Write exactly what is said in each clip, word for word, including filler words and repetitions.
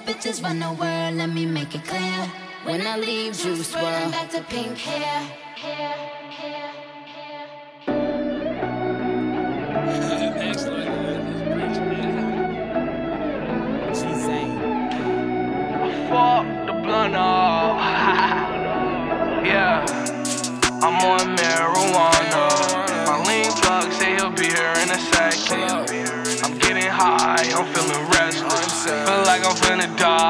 bitches run the world, let me make it clear. When I leave, juice swirl back to pink hair. hair, hair, hair. Fuck the blunt off. Yeah, I'm on marijuana. My lean plug say he'll be here in a second. I'm getting high, I'm feeling restless. Feel like I'm finna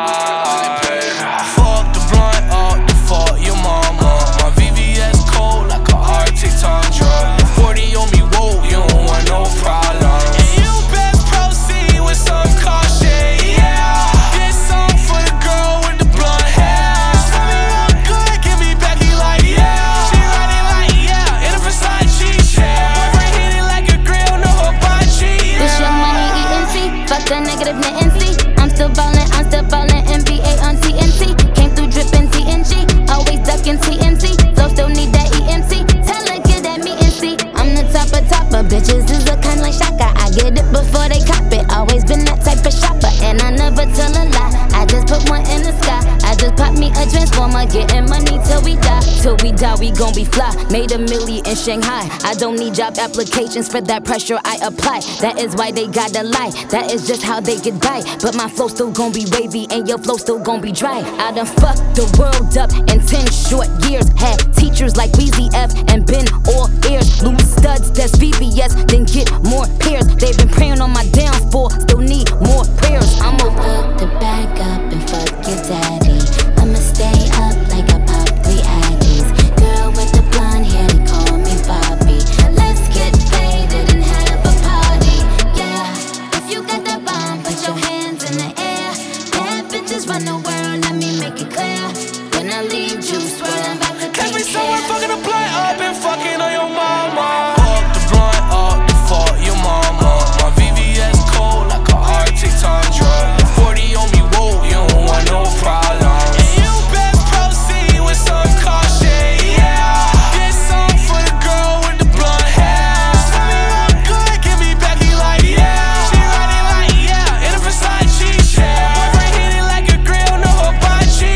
die. Fuck the blunt off, the fuck your mama. My V V S cold like a Arctic tundra. forty on me, whoa, you don't want no problem. And you best proceed with some caution, yeah. This song for the girl with the blonde hair. Tell me I'm good, give me Becky like yeah. She riding like yeah, in a Versace chair. Boyfriend hit it like a grill, no hibachi, yeah. This your money E N T, fuck that negative Nancy. I'm still ballin', I'm still ballin', N B A on T N T. Came through drippin' T N G, always duckin' T N T. So still need that E N T. Tell her get that me and see. I'm the top of top of bitches, is a kind like Shaka. I get it before they cop it. Always been that type of shopper, and I never tell a lie. I just put one in the sky. I just pop me a transformer, getting money till we die. Till we die, we gon' be fly. Made a milli in Shanghai. I don't need job applications for that pressure I apply. That is why they gotta lie. That is just how they get by. But my flow still gon' be wavy, and your flow still gon' be dry. I done fucked the world up in ten short years. Had teachers like Weezy F and been all ears. Lose studs, that's V V S, then get more pairs. They've been praying on my downfall, still need more prayers. I'ma fuck the back up and fuck your daddy. I'ma stay up like I pop three Addies. Girl with the blonde hair, they call me Bobby. Let's get faded and have a party, yeah. If you got that bomb, put your hands in the air. Bad bitches run the world, let me make it clear. When I leave, juice swirling back to Catch me pink somewhere hair. fucking the blunt up and fucking on your mama. Fuck the blunt up, the fuck your mama. My V V S cold like a Arctic tundra. forty on me, whoa, you don't want no problem. And you best proceed with some caution, yeah. This song for the girl with the blonde hair. Tell me I'm good, give me Becky like yeah. She riding like yeah, in a Versace chair. Boyfriend hit it like a grill, no hibachi,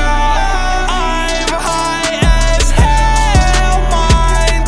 yeah. I'm high as hell, mind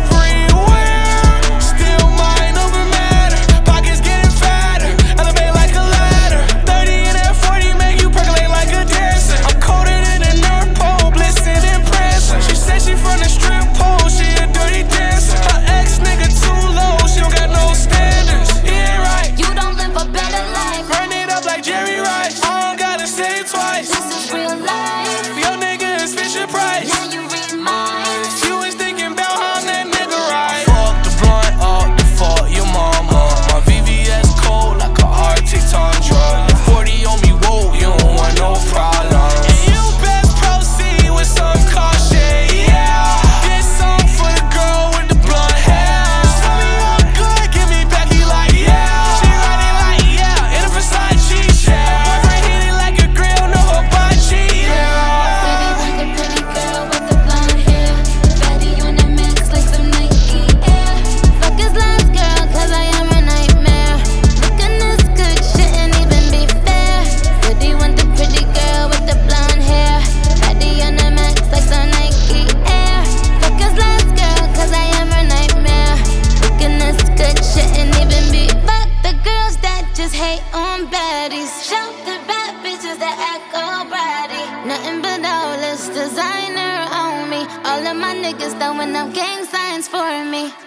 everywhere. Still mind over matter, pockets getting fatter. Elevate like a ladder, thirty and that forty make you percolate like a dancer. I'm colder than a North Pole, blissing in prison. She said she from the strip pole, she a dirty dancer. Her ex nigga too low, she don't got no standards. He ain't right, You don't live a better life. burn it up like Jerry Rice. I don't gotta say it twice. This is real life. Your nigga is Fisher Price. Now you read minds. You was thinking about how that nigga right. Fuck the blunt up, the fuck your mama. My V V S cold like a Arctic tundra. forty on me, whoa, you don't want no problem. And you best proceed with some caution, yeah. This song for the girl with the blonde hair. Tell me I'm good, give me Becky like yeah. She riding like yeah, in a Versace chair. Boyfriend hit it like a grill, no hibachi, yeah. Baby, like a pretty girl with the blonde hair. Fatty on the max like some Nike Air. Fuck his last girl, cause I am a nightmare. Looking this good, shouldn't even be fair. Fatty want the pretty girl with the blonde hair. Fatty on the max like some Nike Air. Fuck his last girl, cause I am a nightmare. Looking this good, shouldn't even be. Fuck the girls that just hate on baddies. Shout the bad bitches that act all bratty. Nothing but all this designer on me. All of my niggas throwing up gang signs for me.